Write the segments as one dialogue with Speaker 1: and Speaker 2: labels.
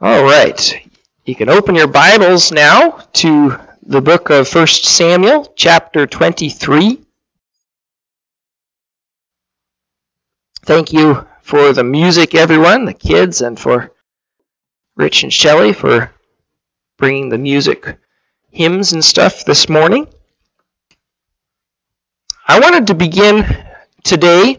Speaker 1: All right. You can open your Bibles now to the book of 1 Samuel, chapter 23. Thank you for the music, everyone, the kids, and for Rich and Shelley for bringing the music, hymns and stuff this morning. I wanted to begin today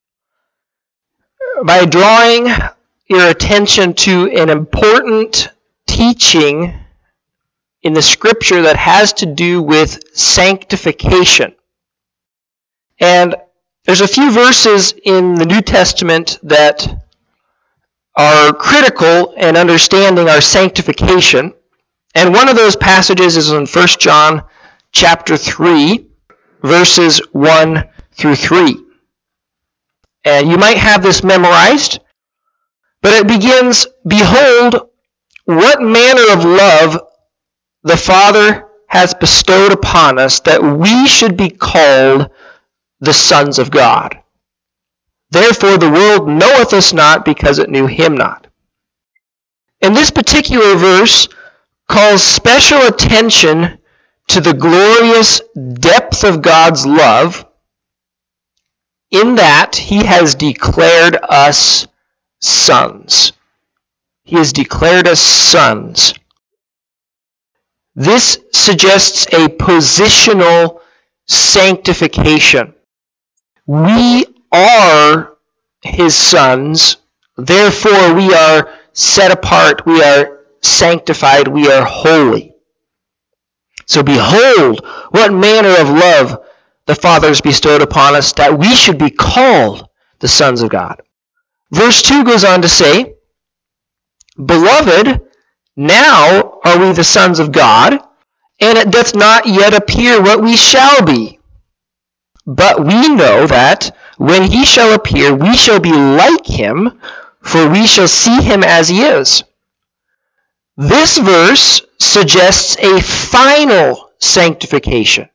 Speaker 1: by drawing your attention to an important teaching in the scripture that has to do with sanctification. And there's a few verses in the New Testament that are critical in understanding our sanctification. And one of those passages is in 1 John chapter 3, verses 1 through 3. And you might have this memorized, but it begins, "Behold, what manner of love the Father has bestowed upon us, that we should be called the sons of God. Therefore the world knoweth us not, because it knew him not." And this particular verse calls special attention to the glorious depth of God's love, in that he has declared us sons. He has declared us sons. This suggests a positional sanctification. We are his sons, therefore we are set apart, we are sanctified, we are holy. So behold, what manner of love the Father has bestowed upon us, that we should be called the sons of God. Verse 2 goes on to say, "Beloved, now are we the sons of God, and it doth not yet appear what we shall be. But we know that when he shall appear, we shall be like him, for we shall see him as he is." This verse suggests a final sanctification.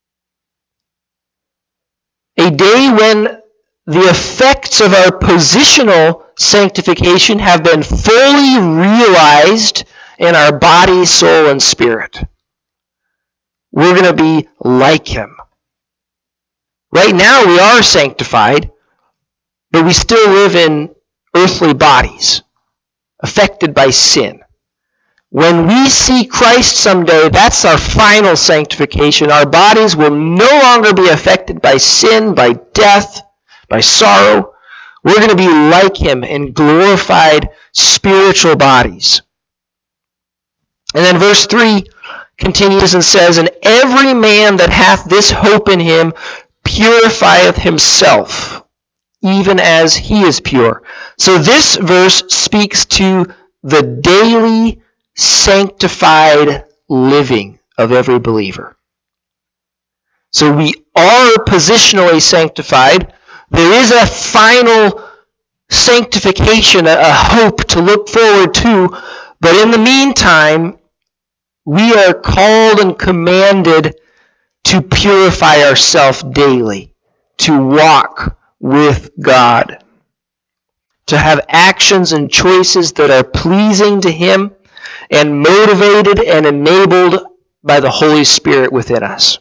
Speaker 1: A day when the effects of our positional sanctification have been fully realized in our body, soul, and spirit. We're going to be like him. Right now we are sanctified, but we still live in earthly bodies, affected by sin. When we see Christ someday, that's our final sanctification. Our bodies will no longer be affected by sin, by death, by sorrow. We're going to be like him in glorified spiritual bodies. And then verse 3 continues and says, "And every man that hath this hope in him purifieth himself, even as he is pure." So this verse speaks to the daily sanctified living of every believer. So we are positionally sanctified. There is a final sanctification, a hope to look forward to, but in the meantime, we are called and commanded to purify ourselves daily, to walk with God, to have actions and choices that are pleasing to him and motivated and enabled by the Holy Spirit within us.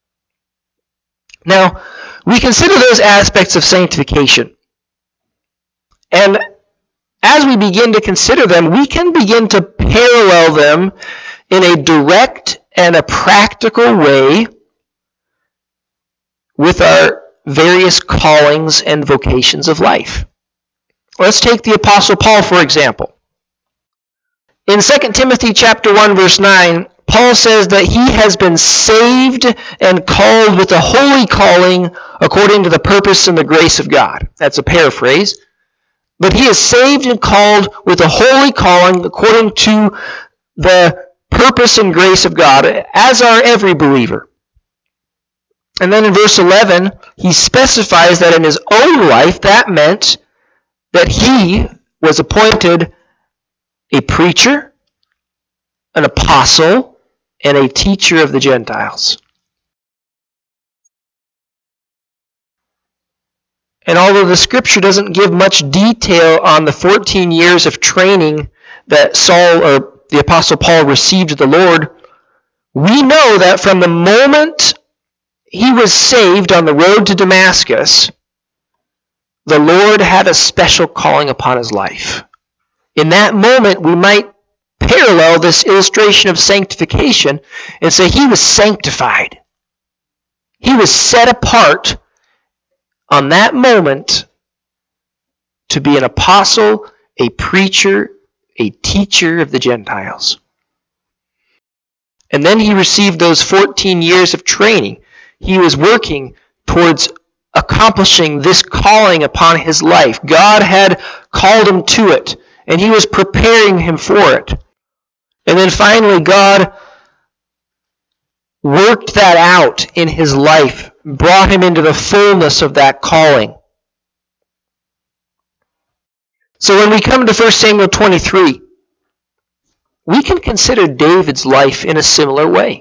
Speaker 1: Now, we consider those aspects of sanctification. And as we begin to consider them, we can begin to parallel them in a direct and a practical way with our various callings and vocations of life. Let's take the Apostle Paul, for example. In 2 Timothy chapter 1, verse 9, Paul says that he has been saved and called with a holy calling according to the purpose and the grace of God. That's a paraphrase. But he is saved and called with a holy calling according to the purpose and grace of God, as are every believer. And then in verse 11, he specifies that in his own life, that meant that he was appointed a preacher, an apostle, and a teacher of the Gentiles. And although the scripture doesn't give much detail on the 14 years of training that Saul or the Apostle Paul received the Lord, we know that from the moment he was saved on the road to Damascus, the Lord had a special calling upon his life. In that moment, we might parallel this illustration of sanctification and say he was sanctified. He was set apart on that moment to be an apostle, a preacher, a teacher of the Gentiles. And then he received those 14 years of training. He was working towards accomplishing this calling upon his life. God had called him to it, and he was preparing him for it. And then finally, God worked that out in his life, brought him into the fullness of that calling. So when we come to 1 Samuel 23, we can consider David's life in a similar way.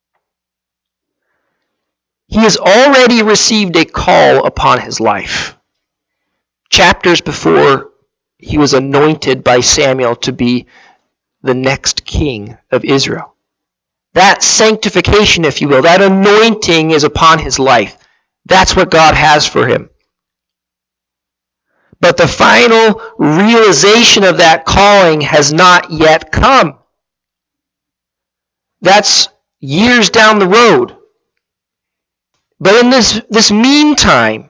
Speaker 1: He has already received a call upon his life. Chapters before, he was anointed by Samuel to be the next king of Israel. That sanctification, if you will, that anointing is upon his life. That's what God has for him. But the final realization of that calling has not yet come. That's years down the road. But in this meantime,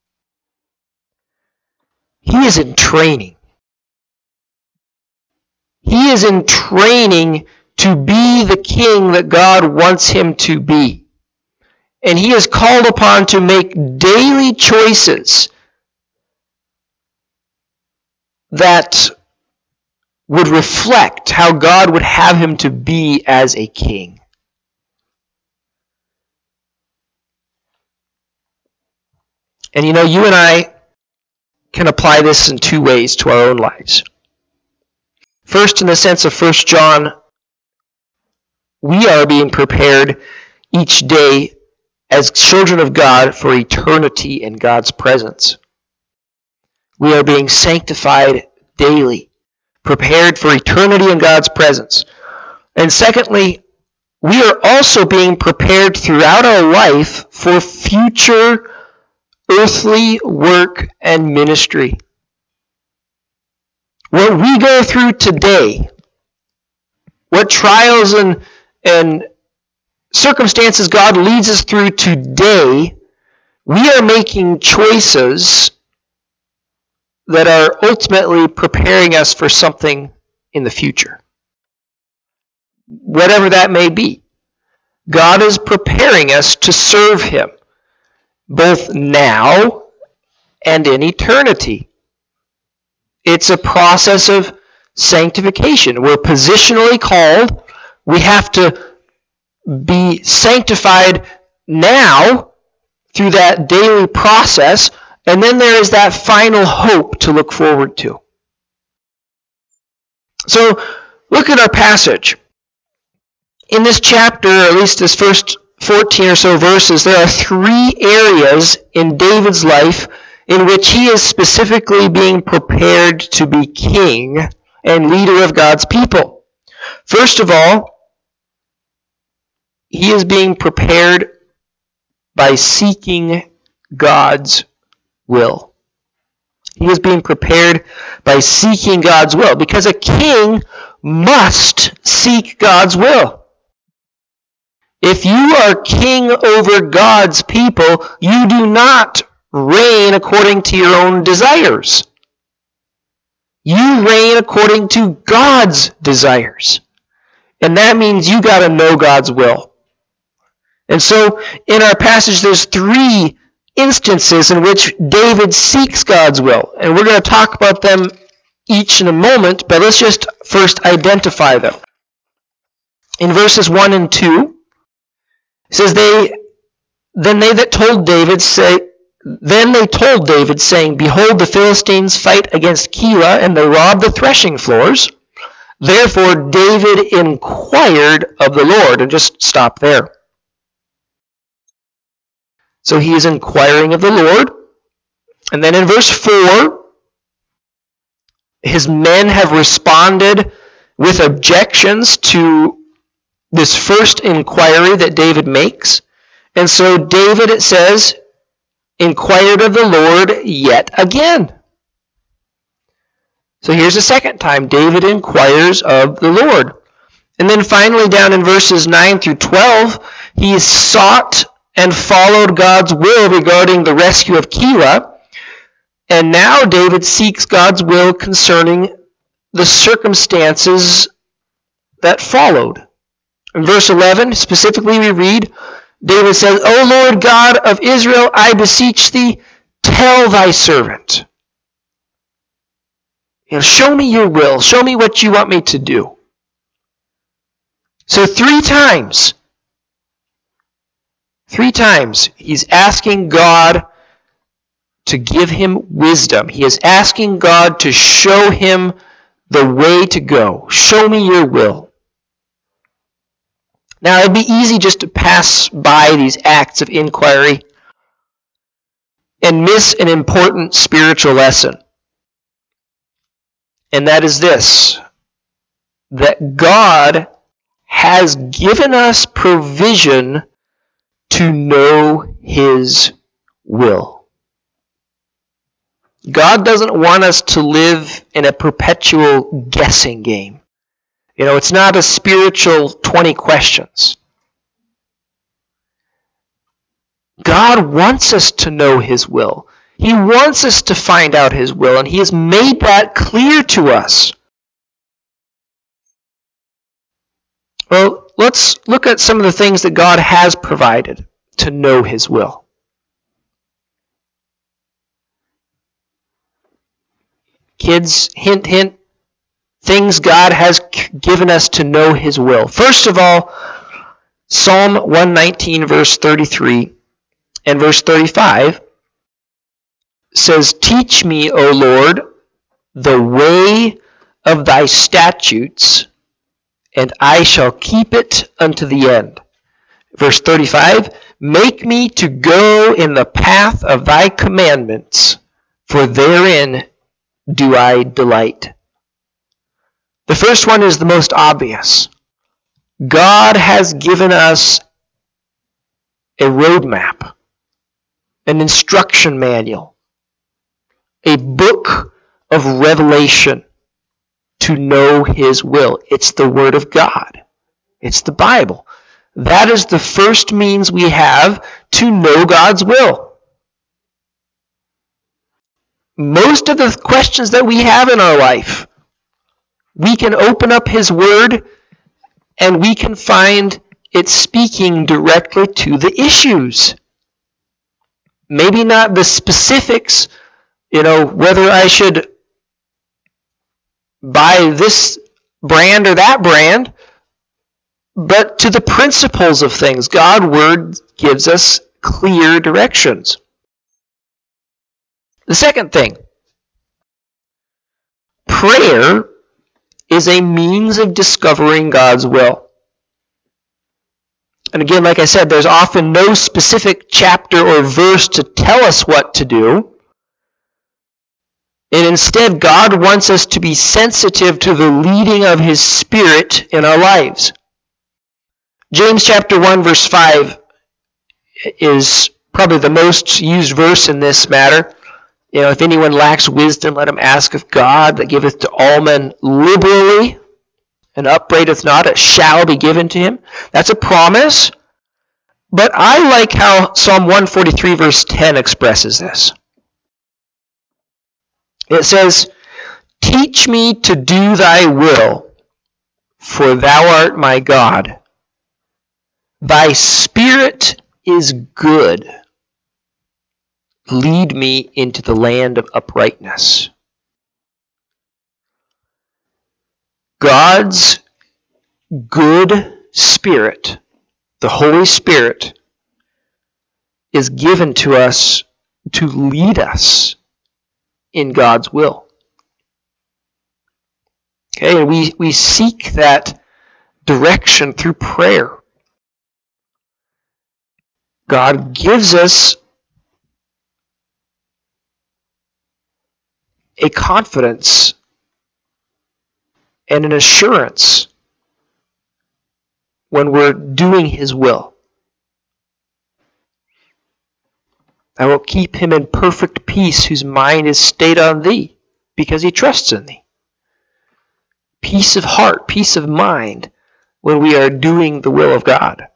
Speaker 1: he is in training. He is in training to be the king that God wants him to be. And he is called upon to make daily choices that would reflect how God would have him to be as a king. And you and I can apply this in two ways to our own lives. First, in the sense of 1 John, we are being prepared each day as children of God for eternity in God's presence. We are being sanctified daily, prepared for eternity in God's presence. And secondly, we are also being prepared throughout our life for future earthly work and ministry. What we go through today, what trials and circumstances God leads us through today, we are making choices that are ultimately preparing us for something in the future. Whatever that may be. God is preparing us to serve him, both now and in eternity. It's a process of sanctification. We're positionally called. We have to be sanctified now through that daily process, and then there is that final hope to look forward to. So, look at our passage. In this chapter, or at least this first 14 or so verses, there are three areas in David's life in which he is specifically being prepared to be king and leader of God's people. First of all, he is being prepared by seeking God's will. He is being prepared by seeking God's will, because a king must seek God's will. If you are king over God's people, you do not reign according to your own desires. You reign according to God's desires. And that means you got to know God's will. And so in our passage, there's three instances in which David seeks God's will. And we're going to talk about them each in a moment, but let's just first identify them. In verses 1 and 2, it says, Then they told David, saying, Behold, the Philistines fight against Keilah, and they rob the threshing floors. Therefore David inquired of the Lord. And just stop there. So he is inquiring of the Lord. And then in verse 4, his men have responded with objections to this first inquiry that David makes. And so David, it says, inquired of the Lord yet again. So here's the second time David inquires of the Lord. And then finally down in verses 9 through 12, he sought and followed God's will regarding the rescue of Keilah. And now David seeks God's will concerning the circumstances that followed. In verse 11, specifically we read, David says, O Lord God of Israel, I beseech thee, tell thy servant. Show me your will. Show me what you want me to do. So three times, he's asking God to give him wisdom. He is asking God to show him the way to go. Show me your will. Now, it'd be easy just to pass by these acts of inquiry and miss an important spiritual lesson. And that is this, that God has given us provision to know his will. God doesn't want us to live in a perpetual guessing game. It's not a spiritual 20 questions. God wants us to know his will. He wants us to find out his will, and he has made that clear to us. Well, let's look at some of the things that God has provided to know his will. Kids, hint, hint, things God has given us to know his will. First of all, Psalm 119, verse 33 and verse 35 says, Teach me, O Lord, the way of thy statutes, and I shall keep it unto the end. Verse 35, Make me to go in the path of thy commandments, for therein do I delight. The first one is the most obvious. God has given us a roadmap, an instruction manual, a book of revelation to know his will. It's the Word of God. It's the Bible. That is the first means we have to know God's will. Most of the questions that we have in our life, we can open up his Word and we can find it speaking directly to the issues. Maybe not the specifics, whether I should buy this brand or that brand, but to the principles of things. God's Word gives us clear directions. The second thing, prayer is a means of discovering God's will. And again, like I said, there's often no specific chapter or verse to tell us what to do. And instead, God wants us to be sensitive to the leading of his Spirit in our lives. James chapter 1, verse 5 is probably the most used verse in this matter. If anyone lacks wisdom, let him ask of God, that giveth to all men liberally, and upbraideth not, it shall be given to him. That's a promise. But I like how Psalm 143, verse 10 expresses this. It says, Teach me to do thy will, for thou art my God. Thy Spirit is good. Lead me into the land of uprightness. God's good Spirit, the Holy Spirit, is given to us to lead us in God's will. Okay, and we seek that direction through prayer. God gives us a confidence and an assurance when we're doing His will. I will keep him in perfect peace whose mind is stayed on thee, because he trusts in thee. Peace of heart, peace of mind, when we are doing the will of God.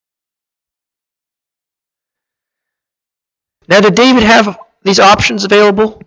Speaker 1: Now, did David have these options available?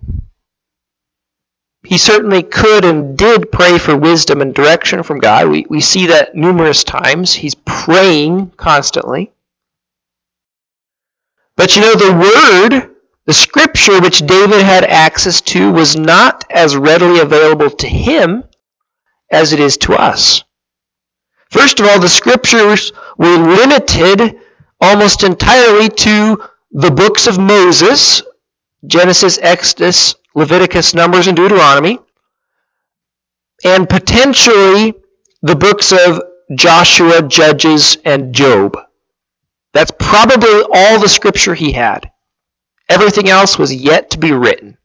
Speaker 1: He certainly could and did pray for wisdom and direction from God. We see that numerous times. He's praying constantly. But you know, the Word, the Scripture which David had access to, was not as readily available to him as it is to us. First of all, the Scriptures were limited almost entirely to the books of Moses, Genesis, Exodus, Leviticus, Numbers, and Deuteronomy, and potentially the books of Joshua, Judges, and Job. That's probably all the Scripture he had. Everything else was yet to be written.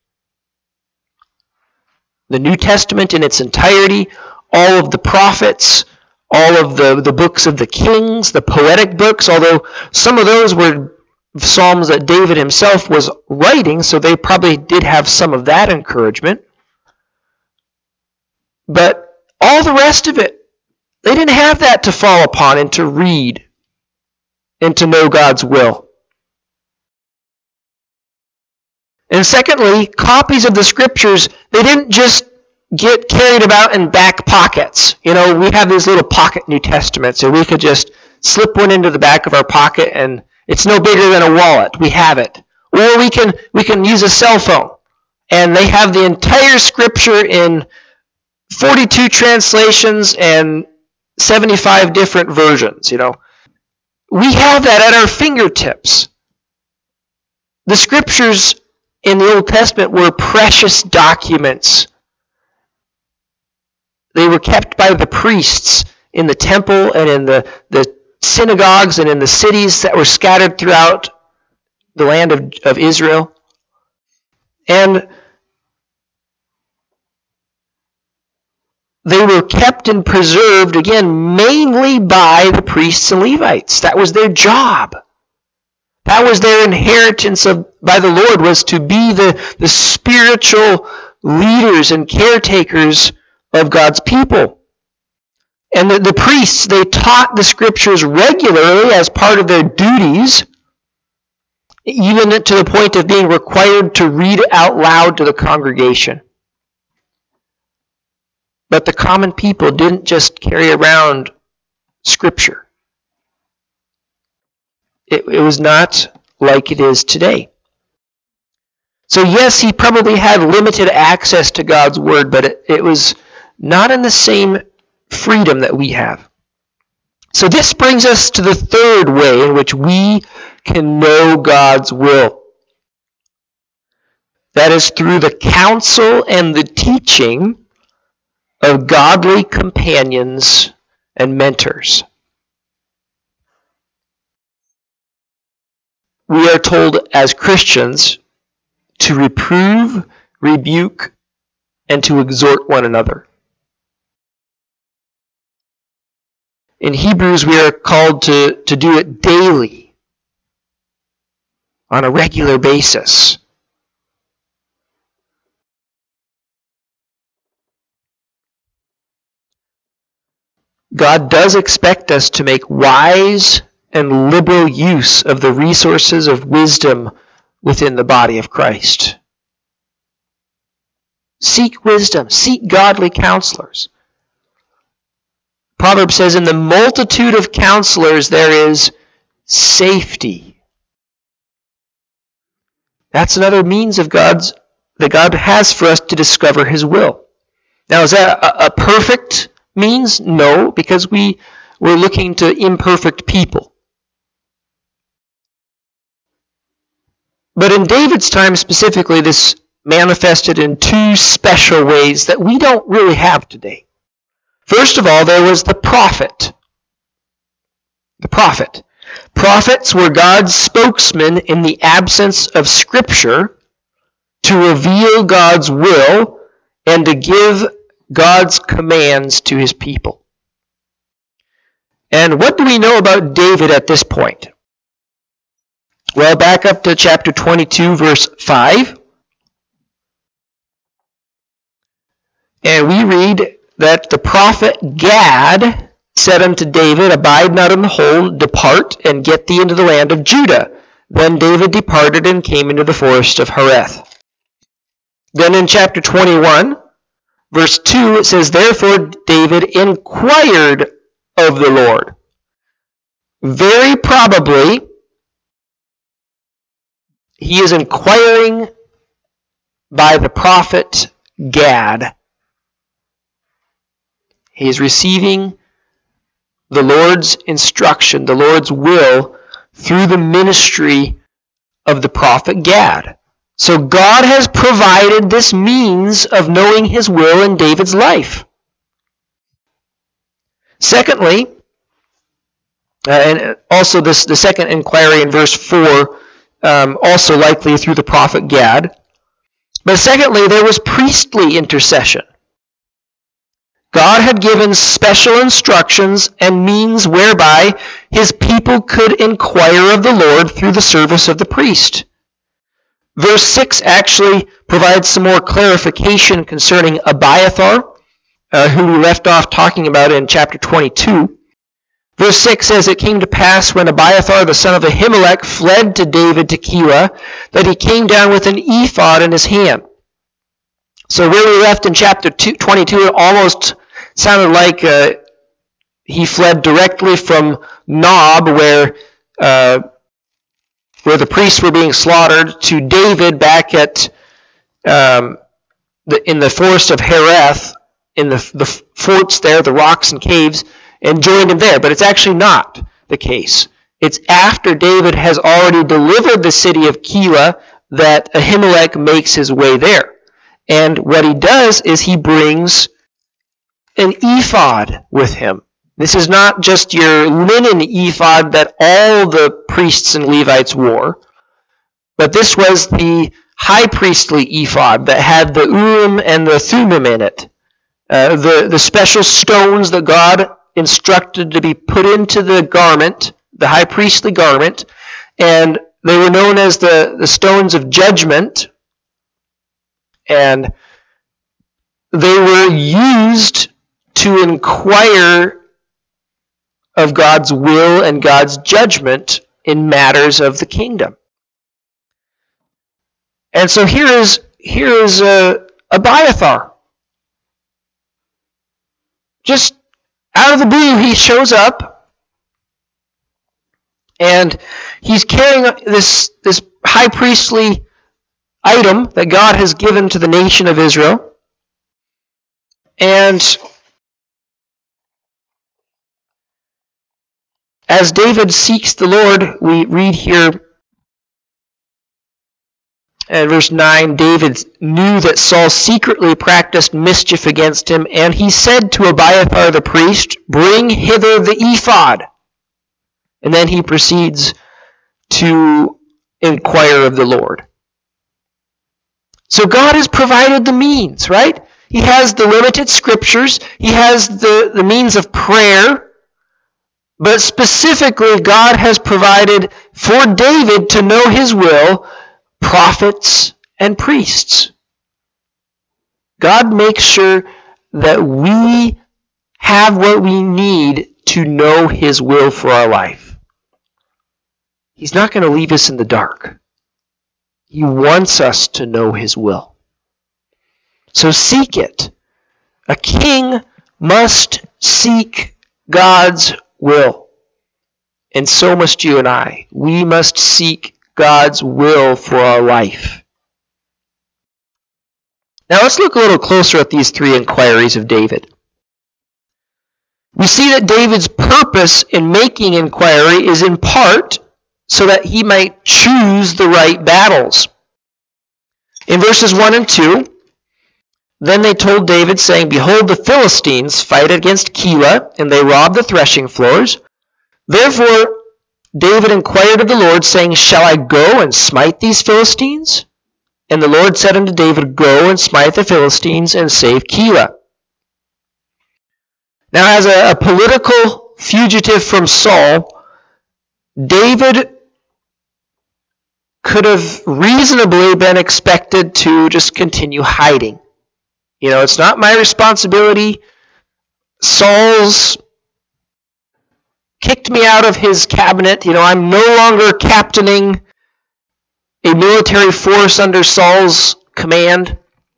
Speaker 1: The New Testament in its entirety, all of the prophets, all of the books of the kings, the poetic books, although some of those were Psalms that David himself was writing, so they probably did have some of that encouragement. But all the rest of it, they didn't have that to fall upon and to read and to know God's will. And secondly, copies of the Scriptures, they didn't just get carried about in back pockets. You know, we have these little pocket New Testaments, and we could just slip one into the back of our pocket and it's no bigger than a wallet. We have it. Or we can use a cell phone. And they have the entire Scripture in 42 translations and 75 different versions, you know. We have that at our fingertips. The Scriptures in the Old Testament were precious documents. They were kept by the priests in the temple and in the synagogues and in the cities that were scattered throughout the land of Israel. And they were kept and preserved, again, mainly by the priests and Levites. That was their job. That was their inheritance by the Lord, was to be the spiritual leaders and caretakers of God's people. And the priests, they taught the Scriptures regularly as part of their duties, even to the point of being required to read out loud to the congregation. But the common people didn't just carry around Scripture. It was not like it is today. So yes, he probably had limited access to God's Word, but it was not in the same freedom that we have. So this brings us to the third way in which we can know God's will. That is through the counsel and the teaching of godly companions and mentors. We are told as Christians to reprove, rebuke, and to exhort one another. In Hebrews, we are called to do it daily, on a regular basis. God does expect us to make wise and liberal use of the resources of wisdom within the body of Christ. Seek wisdom. Seek godly counselors. Proverbs says, in the multitude of counselors there is safety. That's another means of that God has for us to discover His will. Now, is that a perfect means? No, because we're looking to imperfect people. But in David's time specifically, this manifested in two special ways that we don't really have today. First of all, there was the prophet. The prophet. Prophets were God's spokesmen in the absence of Scripture to reveal God's will and to give God's commands to his people. And what do we know about David at this point? Well, back up to chapter 22, verse 5. And we read that the prophet Gad said unto David, Abide not in the hole, depart, and get thee into the land of Judah. Then David departed and came into the forest of Hereth. Then in chapter 21, verse 2, it says, Therefore David inquired of the Lord. Very probably, he is inquiring by the prophet Gad. He is receiving the Lord's instruction, the Lord's will, through the ministry of the prophet Gad. So God has provided this means of knowing his will in David's life. Secondly, and also the second inquiry in verse 4, also likely through the prophet Gad. But secondly, there was priestly intercession. God had given special instructions and means whereby his people could inquire of the Lord through the service of the priest. Verse 6 actually provides some more clarification concerning Abiathar, who we left off talking about in chapter 22. Verse 6 says, It came to pass when Abiathar the son of Ahimelech fled to David to Keilah, that he came down with an ephod in his hand. So where we left in chapter 22, it almost sounded like he fled directly from Nob, where the priests were being slaughtered, to David back at in the forest of Hereth, in the forts there, the rocks and caves, and joined him there. But it's actually not the case. It's after David has already delivered the city of Keilah that Ahimelech makes his way there. And what he does is he brings an ephod with him. This is not just your linen ephod that all the priests and Levites wore, but this was the high priestly ephod that had the Urim and the Thummim in it, the special stones that God instructed to be put into the garment, the high priestly garment, and they were known as the stones of judgment, and they were used to inquire of God's will and God's judgment in matters of the kingdom. And so here is Abiathar. Just out of the blue, he shows up, and he's carrying this high priestly item that God has given to the nation of Israel. And as David seeks the Lord, we read here in verse 9, David knew that Saul secretly practiced mischief against him, and he said to Abiathar the priest, Bring hither the ephod. And then he proceeds to inquire of the Lord. So God has provided the means, right? He has the limited scriptures. He has the means of prayer. But specifically, God has provided for David to know his will, prophets and priests. God makes sure that we have what we need to know his will for our life. He's not going to leave us in the dark. He wants us to know his will. So seek it. A king must seek God's will. And so must you and I. We must seek God's will for our life. Now let's look a little closer at these three inquiries of David. We see that David's purpose in making inquiry is in part so that he might choose the right battles. In verses 1 and 2, Then they told David, saying, Behold, the Philistines fight against Keilah, and they rob the threshing floors. Therefore David inquired of the Lord, saying, Shall I go and smite these Philistines? And the Lord said unto David, Go and smite the Philistines, and save Keilah. Now, as a political fugitive from Saul, David could have reasonably been expected to just continue hiding. It's not my responsibility. Saul's kicked me out of his cabinet. I'm no longer captaining a military force under Saul's command.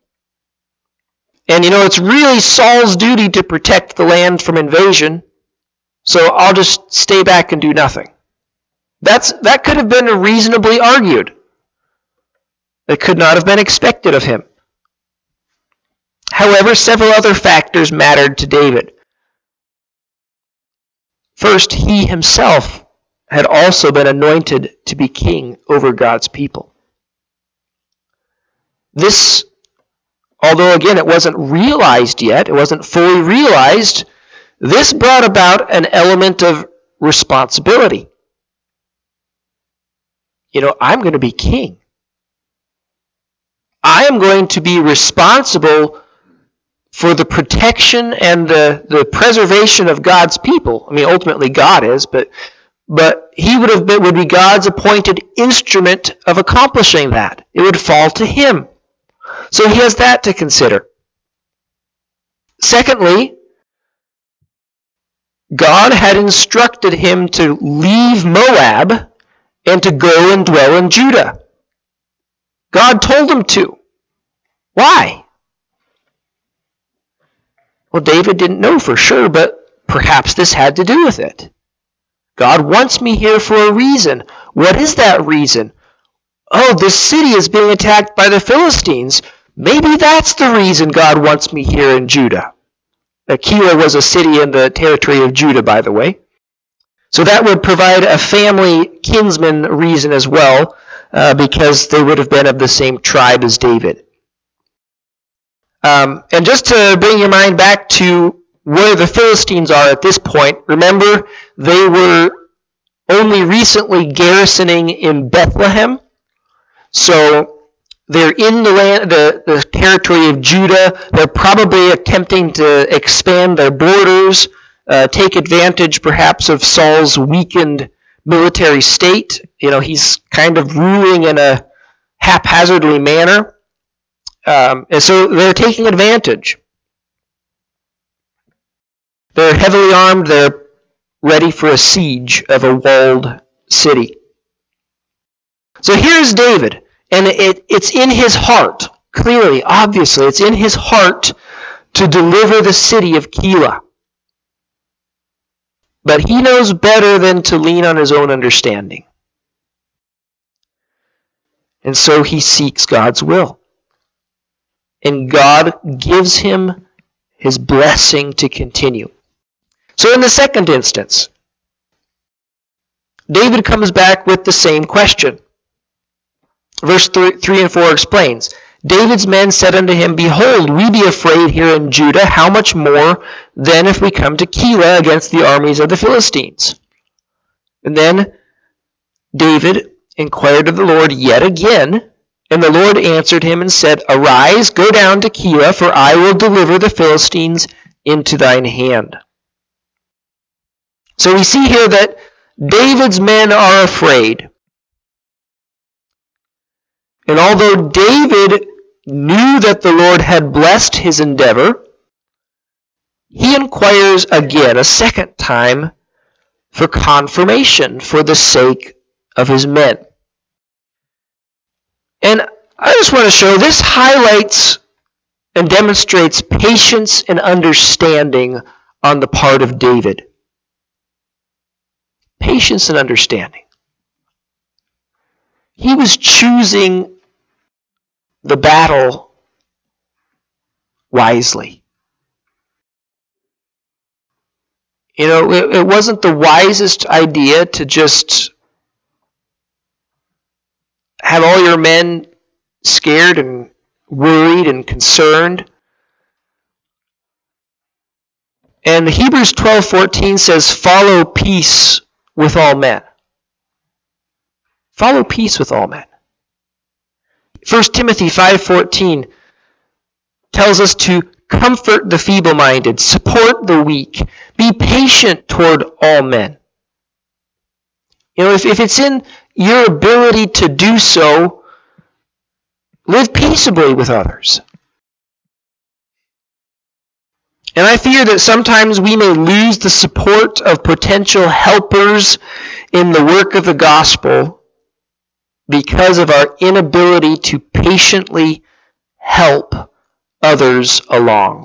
Speaker 1: And it's really Saul's duty to protect the land from invasion. So I'll just stay back and do nothing. That could have been reasonably argued. It could not have been expected of him. However, several other factors mattered to David. First, he himself had also been anointed to be king over God's people. This, although again it wasn't realized yet, it wasn't fully realized, this brought about an element of responsibility. I'm going to be king. I am going to be responsible for the protection and the preservation of God's people. Ultimately God is, but he would be God's appointed instrument of accomplishing that. It would fall to him. So he has that to consider. Secondly, God had instructed him to leave Moab and to go and dwell in Judah. God told him to. Why? Well, David didn't know for sure, but perhaps this had to do with it. God wants me here for a reason. What is that reason? Oh, this city is being attacked by the Philistines. Maybe that's the reason God wants me here in Judah. Keilah was a city in the territory of Judah, by the way. So that would provide a family kinsman reason as well, because they would have been of the same tribe as David. And just to bring your mind back to where the Philistines are at this point, remember they were only recently garrisoning in Bethlehem. So they're in the land, the territory of Judah. They're probably attempting to expand their borders, take advantage perhaps of Saul's weakened military state. He's kind of ruling in a haphazardly manner. And so they're taking advantage. They're heavily armed. They're ready for a siege of a walled city. So here's David, and it's in his heart, clearly, obviously, it's in his heart to deliver the city of Keilah. But he knows better than to lean on his own understanding. And so he seeks God's will. And God gives him his blessing to continue. So in the second instance, David comes back with the same question. Verse 3 and 4 explains, David's men said unto him, Behold, we be afraid here in Judah, how much more then if we come to Keilah against the armies of the Philistines? And then David inquired of the Lord yet again, and the Lord answered him and said, Arise, go down to Keilah, for I will deliver the Philistines into thine hand. So we see here that David's men are afraid. And although David knew that the Lord had blessed his endeavor, he inquires again, a second time, for confirmation for the sake of his men. And I just want to show this highlights and demonstrates patience and understanding on the part of David. Patience and understanding. He was choosing the battle wisely. It wasn't the wisest idea to just have all your men scared and worried and concerned. And Hebrews 12:14 says, Follow peace with all men. Follow peace with all men. 1 Timothy 5:14 tells us to comfort the feeble-minded, support the weak, be patient toward all men. If it's in your ability to do so, live peaceably with others. And I fear that sometimes we may lose the support of potential helpers in the work of the gospel because of our inability to patiently help others along.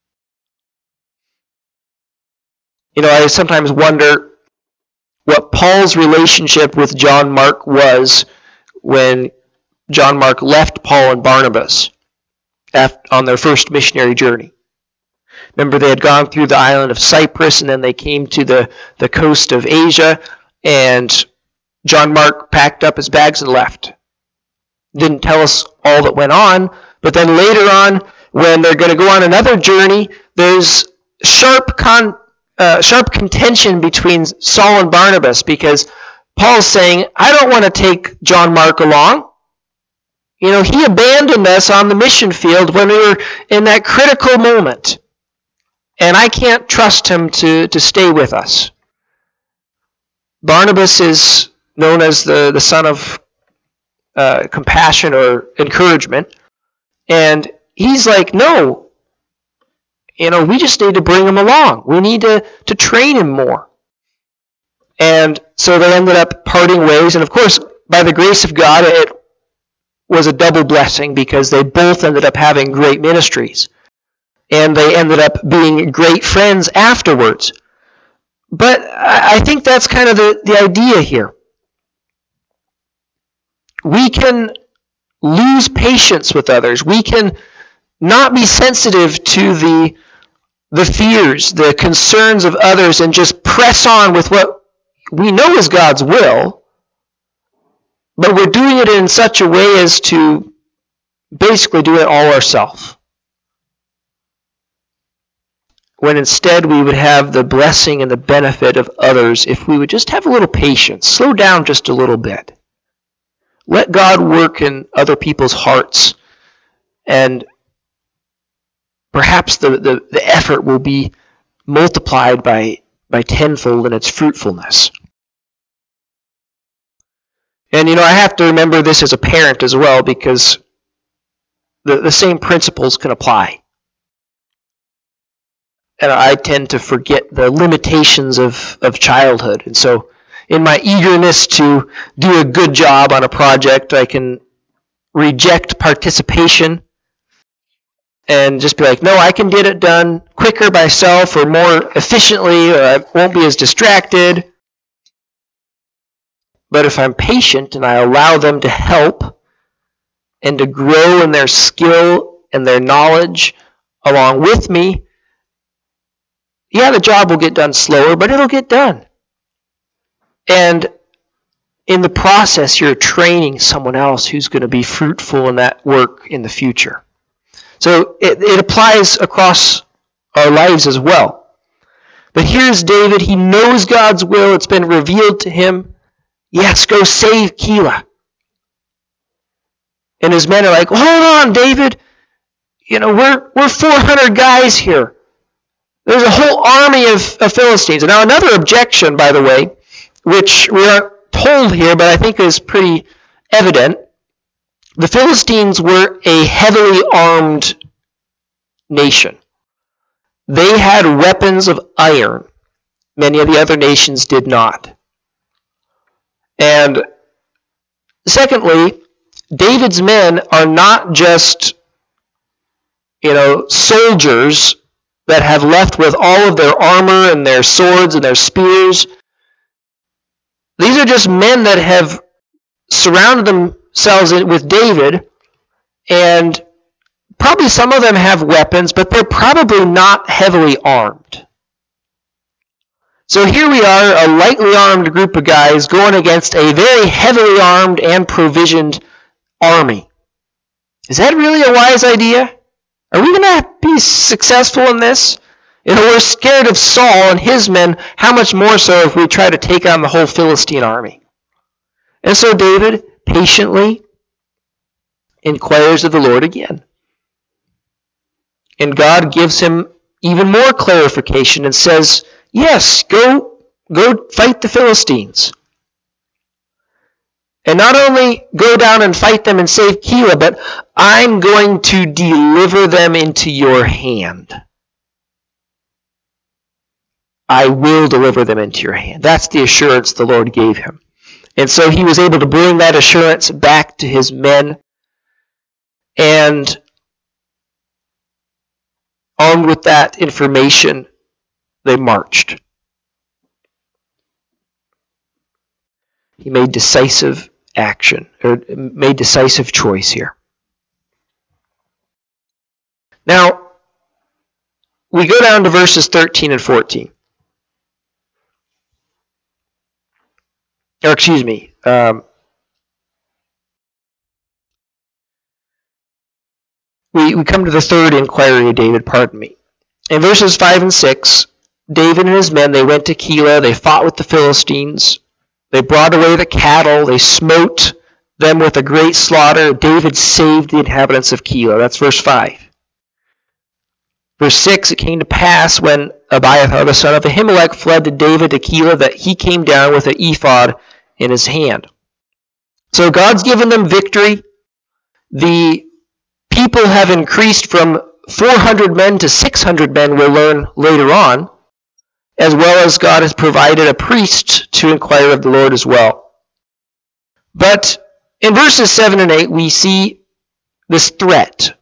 Speaker 1: I sometimes wonder what Paul's relationship with John Mark was when John Mark left Paul and Barnabas on their first missionary journey. Remember, they had gone through the island of Cyprus, and then they came to the coast of Asia, and John Mark packed up his bags and left. Didn't tell us all that went on, but then later on, when they're going to go on another journey, there's sharp contention between Saul and Barnabas, because Paul's saying, I don't want to take John Mark along. He abandoned us on the mission field when we were in that critical moment. And I can't trust him to stay with us. Barnabas is known as the son of compassion or encouragement. And he's like, no, we just need to bring him along. We need to train him more. And so they ended up parting ways. And of course, by the grace of God, it was a double blessing, because they both ended up having great ministries. And they ended up being great friends afterwards. But I think that's kind of the idea here. We can lose patience with others. We can not be sensitive to the fears, the concerns of others, and just press on with what we know is God's will, but we're doing it in such a way as to basically do it all ourselves. When instead we would have the blessing and the benefit of others if we would just have a little patience, slow down just a little bit. Let God work in other people's hearts, and perhaps the effort will be multiplied by tenfold in its fruitfulness. And I have to remember this as a parent as well, because the same principles can apply. And I tend to forget the limitations of childhood. And so in my eagerness to do a good job on a project, I can reject participation and just be like, no, I can get it done quicker myself or more efficiently, or I won't be as distracted. But if I'm patient and I allow them to help and to grow in their skill and their knowledge along with me, yeah, the job will get done slower, but it'll get done. And in the process, you're training someone else who's going to be fruitful in that work in the future. So it applies across our lives as well. But here's David. He knows God's will. It's been revealed to him. Yes, go save Keilah. And his men are like, hold on, David. We're 400 guys here. There's a whole army of Philistines. And now another objection, by the way, which we aren't told here, but I think is pretty evident. The Philistines were a heavily armed nation. They had weapons of iron. Many of the other nations did not. And secondly, David's men are not just, soldiers that have left with all of their armor and their swords and their spears. These are just men that have surrounded themselves with David, and probably some of them have weapons, but they're probably not heavily armed. So here we are, a lightly armed group of guys going against a very heavily armed and provisioned army. Is that really a wise idea? Are we going to be successful in this? We're scared of Saul and his men. How much more so if we try to take on the whole Philistine army? And so David patiently inquires of the Lord again. And God gives him even more clarification and says, yes, go fight the Philistines. And not only go down and fight them and save Keilah, but I'm going to deliver them into your hand. I will deliver them into your hand. That's the assurance the Lord gave him. And so he was able to bring that assurance back to his men. And armed with that information, they marched. He made decisive action, or made decisive choice here. Now, we go down to verses 13 and 14. Or excuse me. We come to the third inquiry of David, pardon me. In verses 5 and 6, David and his men, they went to Keilah, they fought with the Philistines, they brought away the cattle, they smote them with a great slaughter. David saved the inhabitants of Keilah. That's verse 5. Verse 6, it came to pass when Abiathar the son of Ahimelech fled to David to Keilah that he came down with an ephod in his hand. So God's given them victory. The people have increased from 400 men to 600 men, we'll learn later on, as well as God has provided a priest to inquire of the Lord as well. But in verses 7 and 8, we see this threat.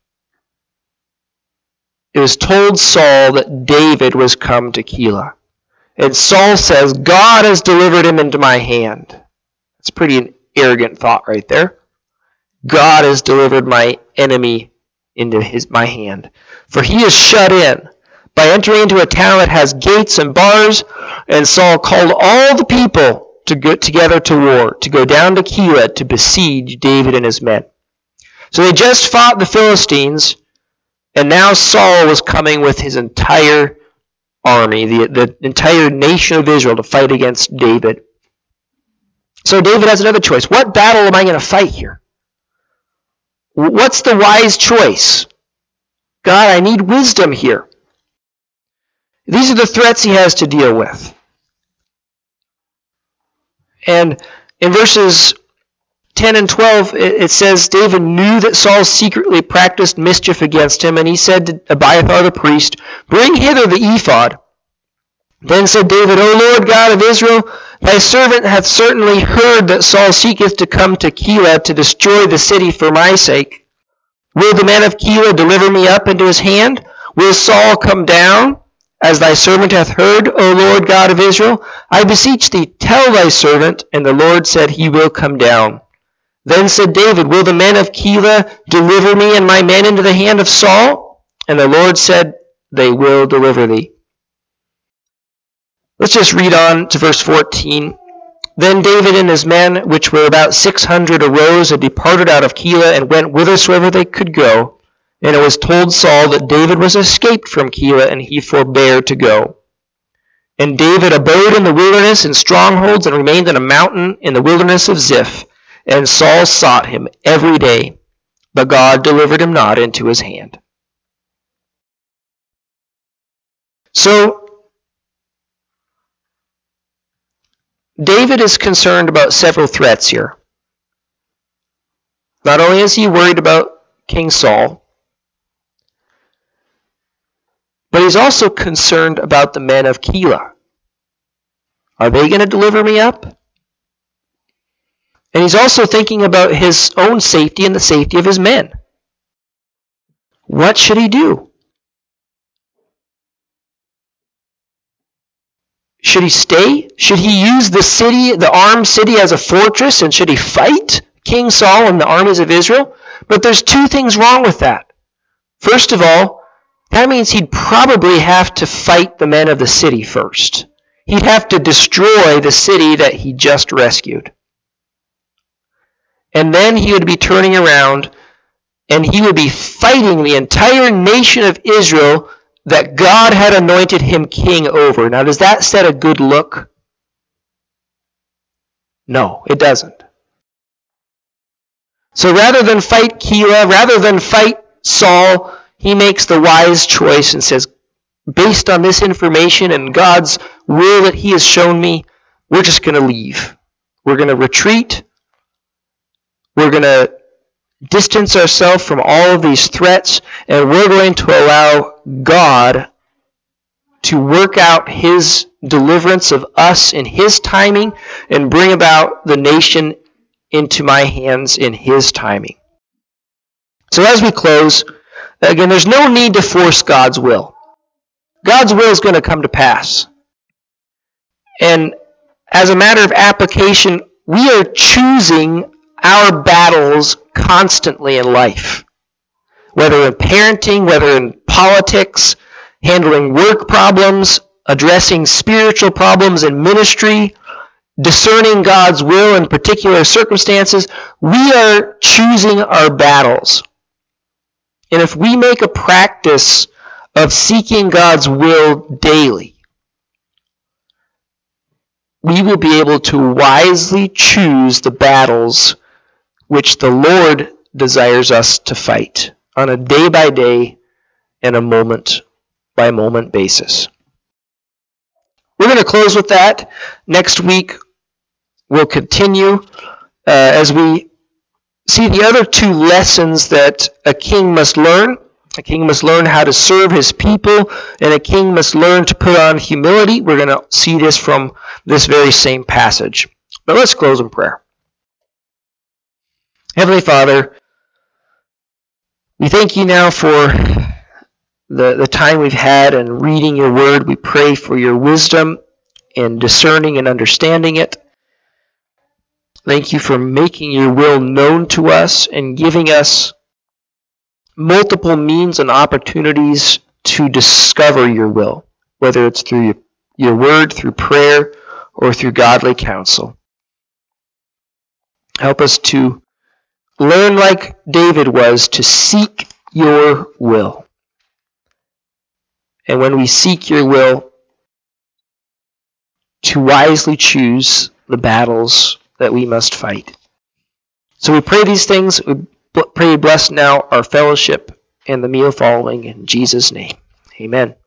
Speaker 1: It was told Saul that David was come to Keilah. And Saul says, God has delivered him into my hand. That's pretty an arrogant thought right there. God has delivered my enemy into my hand. For he is shut in by entering into a town that has gates and bars. And Saul called all the people to go together to war, to go down to Keilah to besiege David and his men. So they just fought the Philistines, and now Saul was coming with his entire army, the entire nation of Israel, to fight against David. So David has another choice. What battle am I going to fight here? What's the wise choice? God, I need wisdom here. These are the threats he has to deal with. And in verses 10 and 12, it says, David knew that Saul secretly practiced mischief against him, and he said to Abiathar the priest, bring hither the ephod. Then said David, O Lord God of Israel, thy servant hath certainly heard that Saul seeketh to come to Keilah to destroy the city for my sake. Will the men of Keilah deliver me up into his hand? Will Saul come down, as thy servant hath heard, O Lord God of Israel? I beseech thee, tell thy servant. And the Lord said, he will come down. Then said David, will the men of Keilah deliver me and my men into the hand of Saul? And the Lord said, they will deliver thee. Let's just read on to verse 14. Then David and his men, which were about 600, arose and departed out of Keilah and went whithersoever they could go. And it was told Saul that David was escaped from Keilah, and he forbare to go. And David abode in the wilderness in strongholds and remained in a mountain in the wilderness of Ziph. And Saul sought him every day, but God delivered him not into his hand. So, David is concerned about several threats here. Not only is he worried about King Saul, but he's also concerned about the men of Keilah. Are they going to deliver me up? And he's also thinking about his own safety and the safety of his men. What should he do? Should he stay? Should he use the city, the armed city, as a fortress? And should he fight King Saul and the armies of Israel? But there's two things wrong with that. First of all, that means he'd probably have to fight the men of the city first. He'd have to destroy the city that he just rescued. And then he would be turning around and he would be fighting the entire nation of Israel that God had anointed him king over. Now, does that set a good look? No, it doesn't. So rather than fight Keilah, rather than fight Saul, he makes the wise choice and says, based on this information and God's will that he has shown me, we're just going to leave. We're going to retreat. We're going to distance ourselves from all of these threats, and we're going to allow God to work out his deliverance of us in his timing and bring about the nation into my hands in his timing. So as we close, again, there's no need to force God's will. God's will is going to come to pass. And as a matter of application, we are choosing our battles constantly in life. Whether in parenting, whether in politics, handling work problems, addressing spiritual problems in ministry, discerning God's will in particular circumstances, we are choosing our battles. And if we make a practice of seeking God's will daily, we will be able to wisely choose the battles which the Lord desires us to fight on a day-by-day and a moment-by-moment basis. We're going to close with that. Next week, we'll continue as we see the other two lessons that a king must learn. A king must learn how to serve his people, and a king must learn to put on humility. We're going to see this from this very same passage. But let's close in prayer. Heavenly Father, we thank you now for the time we've had in reading your word. We pray for your wisdom in discerning and understanding it. Thank you for making your will known to us and giving us multiple means and opportunities to discover your will, whether it's through your word, through prayer, or through godly counsel. Help us to learn like David was to seek your will. And when we seek your will, to wisely choose the battles that we must fight. So we pray these things. We pray bless now our fellowship and the meal following in Jesus' name. Amen.